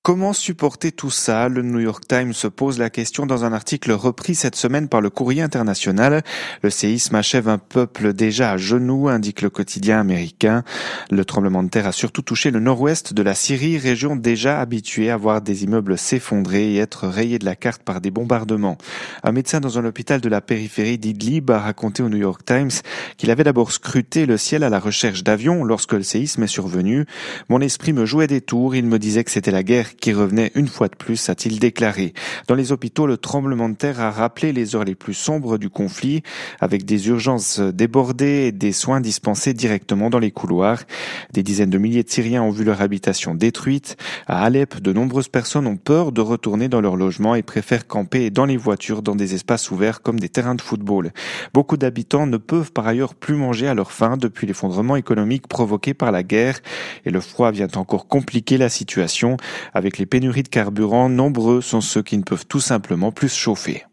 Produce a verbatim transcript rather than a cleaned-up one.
Comment supporter tout ça? Le New York Times se pose la question dans un article repris cette semaine par le Courrier international. Le séisme achève un peuple déjà à genoux, indique le quotidien américain. Le tremblement de terre a surtout touché le nord-ouest de la Syrie, région déjà habituée à voir des immeubles s'effondrer et être rayés de la carte par des bombardements. Un médecin dans un hôpital de la périphérie d'Idlib a raconté au New York Times qu'il avait d'abord scruté le ciel à la recherche d'avions lorsque le séisme est survenu. Mon esprit me jouait des tours, il me disait que c'était la guerre qui revenait une fois de plus, a-t-il déclaré. Dans les hôpitaux, le tremblement de terre a rappelé les heures les plus sombres du conflit, avec des urgences débordées et des soins dispensés directement dans les couloirs. Des dizaines de milliers de Syriens ont vu leur habitation détruite. À Alep, de nombreuses personnes ont peur de retourner dans leur logement et préfèrent camper dans les voitures dans des espaces ouverts comme des terrains de football. Beaucoup d'habitants ne peuvent par ailleurs plus manger à leur faim depuis l'effondrement économique provoqué par la guerre, et le froid vient encore compliquer la situation. Avec les pénuries de carburant, nombreux sont ceux qui ne peuvent tout simplement plus se chauffer.